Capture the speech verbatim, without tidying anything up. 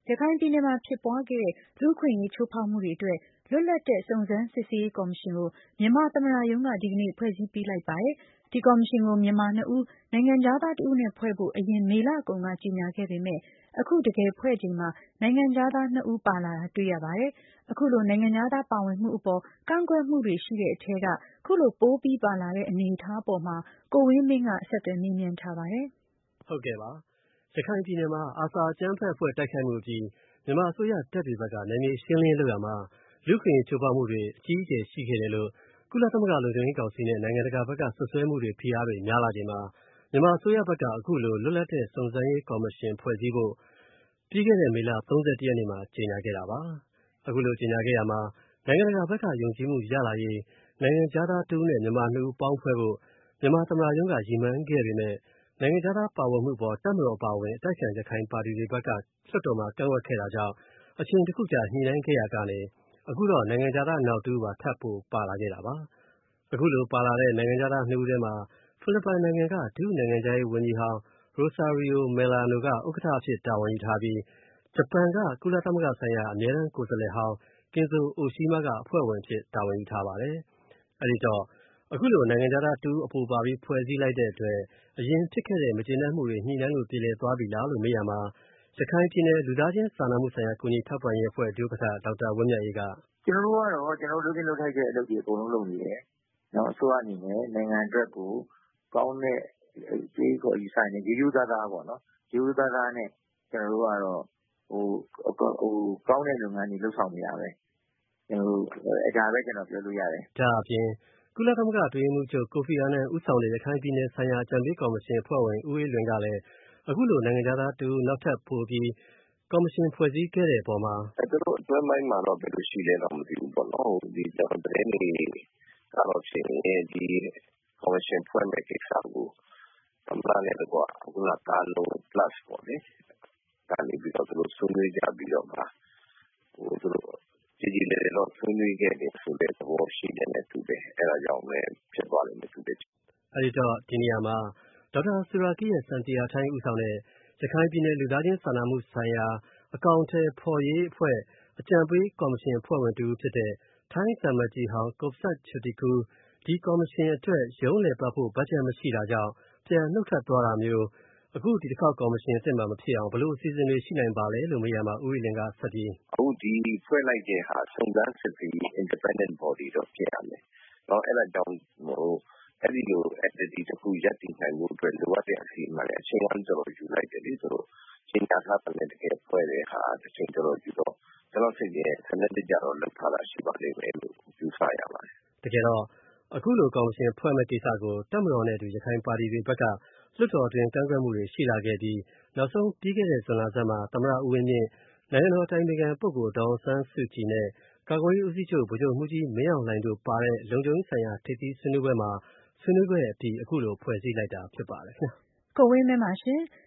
ရခိုင်ပြည်နယ်မှာဖြစ်ပွားခဲ့တဲ့လူ့အခွင့်အရေးချိုးဖောက်မှုတွေအတွက်လွတ်လပ်တဲ့စုံစမ်းစစ်ဆေးရေးကော်မရှင်ကိုမြန်မာသမ္မတရုံးကဒီကနေ့ဖွဲ့စည်းပေးလိုက်ပါတယ်။ ဒီကော်မရှင်ကိုမြန်မာနှစ်ဦးနိုင်ငံခြားသားတဦးနဲ့ဖွဲ့ဖို့အရင်မေလကုန်ကကြေညာခဲ့ပေမဲ့အခုတကယ်ဖွဲ့ချိန်မှာနိုင်ငံခြားသားနှစ်ဦးပါလာတာတွေ့ရပါတယ်။ အခုလိုနိုင်ငံခြားသားပါဝင်မှုအပေါ်ကန့်ကွက်မှုတွေရှိတဲ့အထဲကခုလိုပိုပြီးပါလာတဲ့အနေအထားအပေါ်မှာကိုဝင်းမင်းကဆက်သွယ်မေးမြန်းထားပါတယ်။ ဟုတ်ကဲ့ပါ။ ရခိုင်ပြည်နယ်မှာ အာဆာအကြမ်းဖက်အဖွဲ့တိုက်ခိုက်မှုအပြီးမြန်မာအစိုးရတပ်တွေဘက်ကနယ်မြေရှင်းလင်းလုပ်ရာမှာလူ့အခွင့်အရေးချိုးဖောက်မှုတွေအကြီးအကျယ်ရှိခဲ့တယ်လို့ကုလသမဂ္ဂလုံခြုံရေးကောင်စီနဲ့နိုင်ငံတကာဘက်ကစွပ်စွဲမှုတွေဖိအားတွေများလာချိန်မှာမြန်မာအစိုးရဘက်ကအခုလိုလွတ်လပ်တဲ့စုံစမ်းရေးကော်မရှင်ဖွဲ့စည်းဖို့ပြီးခဲ့တဲ့မေလ၃၁ရက်နေ့မှာကြေညာခဲ့တာပါ။ အခုလိုကြေညာခဲ့ရာမှာနိုင်ငံတကာဘက်ကယုံကြည်မှုရလာရေးနိုင်ငံခြားသားတဦးနဲ့မြန်မာနှစ်ဦးပေါင်းဖွဲ့ဖို့မြန်မာသမ္မတရုံးကရည်မှန်းခဲ့ပေမဲ့နိုင်ငံခြားသားပါဝင်မှုအပေါ်တပ်မတော်အပါအဝင်အတိုက်အခံရခိုင်ပါတီတွေဘက်ကလွှတ်တော်မှာကန့်ကွက်ခဲ့တာကြောင့်အချိန်တစ်ခုကြာညှိနှိုင်းခဲ့ရာကနေအခုတော့နိုင်ငံခြားသားနောက်တဦးပါထပ်ပိုပါလာခဲ့တာပါ။ အခုလိုပါလာတဲ့နိုင်ငံခြားသားနှစ်ဦးထဲမှာဖိလစ်ပိုင်နိုင်ငံကဒုနိုင်ငံခြားရေးဝန်ကြီးဟောင်း Rosario Manalo ကဥက္ကဋ္ဌအဖြစ်တာဝန်ယူထားပြီးဂျပန်ကကုလသမဂ္ဂဆိုင်ရာအမြဲတမ်းကိုယ်စားလှယ်ဟောင်း Kenzo Oshima ကအဖွဲ့ဝင်အဖြစ်တာဝန်ယူထားပါတယ်။ အဲဒီတော့အခုလိုနိုင်ငံခြားသားတဦးအပိုပါပြီးဖွဲ့စည်းလိုက်တဲ့အတွက်အရင်ဖြစ်ခဲ့တဲ့မကျေနပ်မှုတွေညှိနှိုင်းလို့ပြေလည်သွားပြီလားလို့မေးရာမှာရခိုင်ပြည်နယ်လူသားချင်းစာနာမှုဆိုင်ရာကူညီထောက်ပံ့ရေးအဖွဲ့ဒုဥက္ကဋ္ဌဒေါက်တာဝင်းမြတ်အေးကကျနော်တို့ကတော့ကျနော်တို့လုပ်သင့်လုပ်ထိုက်တဲ့အလုပ်တွေအကုန်လုံးလုပ်နေတယ်။နောက်အစိုးရအနေနဲ့နိုင်ငံအတွက်ကိုကောင်းတဲ့တွေးခေါ်ယူဆိုင်တဲ့ရိုးရိုးသားသားပေါ့နော်ရိုးရိုးသားသားနဲ့ကျနော်တို့ကတော့ဟိုဟိုကောင်းတဲ့လုပ်ငန်းတွေလုပ်ဆောင်နေတာပဲ။ကျနော်တို့အဲဒါပဲကျနော်ပြောလို့ရတယ်။ဒါအပြင်ကုလသမဂ္ဂအတွင်းရေးမှူးချုပ်ကိုဖီအာနန်ဦးဆောင်တဲ့ရခိုင်ပြည်နယ်ဆိုင်ရာအကြံပေးကော်မရှင်အဖွဲ့ဝင်ဦးအေးလွင်ကလည်းအခုလိုနိုင်ငံခြားသားတဦးနောက်ထပ်ပိုပြီးကော်မရှင်ဖွဲ့စည်းခဲ့တဲ့အပေါ်မှာသူတို့အတွင်းပိုင်းမှာတော့ဘယ်လိုရှိလဲတော့မသိဘူးပေါ့နော်။ဒီကျွန်တော်သတင်းတွေကတော့ဖြစ်ရင်ဒီကော်မရှင်ဖွဲ့မဲ့ကိစ္စကိုသမ္မတနဲ့တကွအခုနကာလုံ plus ပေါ့လေ။ဒါနေပြီးတော့သူတို့ဆွေးနွေးကြပြီးတော့မှဟိုသူတို့ကြည်ကြည်လည်လည်တော့ဆွေးနွေးခဲ့တယ်ဆိုတဲ့သဘောရှိတယ်နဲ့တူတယ်။အဲဒါကြောင့်လည်းဖြစ်သွားတယ်နဲ့တူတယ်။အဲဒီတော့ဒီနေရာမှာဒေါက်တာဆူရာကီရဲ့စံတရားထိုင်းဦးဆောင်တဲ့ရခိုင်ပြည်နယ်လူသားချင်းစာနာမှုဆိုင်ရာအကောင်အထည်ဖော်ရေးအဖွဲ့အကြံပေးကော်မရှင်အဖွဲ့ဝင်တဦးဖြစ်တဲ့ထိုင်းသံအမတ်ကြီးဟောင်း Kopsat Chottikul ဒီကော်မရှင်အတွက်ရုံးလည်ပတ်ဖို့ဘတ်ဂျက်မရှိတာကြောင့်ပြန်နှုတ်ထွက်သွားတာမျိုးအခုဒီတစ်ခေါက်ကော်မရှင်အသစ်မှာမဖြစ်အောင်ဘယ်လိုအစီအစဉ်တွေရှိနိုင်ပါလဲလို့မေးရမှာဦးအေးလွင်ကဆက်ပြီးအခုဒီဖွဲ့လိုက်တဲ့ဟာစုံစမ်းစစ်ဆေးရေး independent body တော့ဖြစ်ရမယ်။နော်အဲ့ဒါကြောင့်ဟိုအဲ့ဒီလို entity တစ်ခုရပ်တည်နိုင်ဖို့အတွက်လိုအပ်တဲ့အစီအမံတွေအချိန်ကတော်တော်ယူလိုက်တယ်လေသူတို့ချိန်ညာထားတဲ့တကယ်ဖွဲ့တဲ့ဟာတစ်ချိန်တော်တော်ယူတော့ကျွန်တော်စိတ်ရဲ့စနစ်တကျတော့လုပ်ထားတာရှိပါလိမ့်မယ်လို့ယူဆရပါတယ်။တကယ်တော့အခုလိုကော်မရှင်ဖွဲ့မဲ့ကိစ္စကိုတပ်မတော်နဲ့အတူရခိုင်ပါတီတွေဘက်ကလွှတ်တော်အတွင်းကန့်ကွက်မှုတွေရှိလာခဲ့ပြီးနောက်ဆုံးပြီးခဲ့တဲ့ဇွန်လဆန်းမှာသမ္မတဦးဝင်းမြင့်နိုင်ငံတော်အတိုင်ပင်ခံပုဂ္ဂိုလ်ဒေါ်အောင်ဆန်းစုကြည်နဲ့ကာကွယ်ရေးဦးစီးချုပ်ဗိုလ်ချုပ်မှူးကြီးမင်းအောင်လှိုင်တို့ပါတဲ့လုံခြုံရေးဆိုင်ရာထိပ်သီးဆွေးနွေးပွဲမှာဆွေးနွေးခဲ့အပြီးအခုလိုဖွဲ့စည်းလိုက်တာဖြစ်ပါတယ်ခင်ဗျာကိုဝင်းမင်းပါရှင်။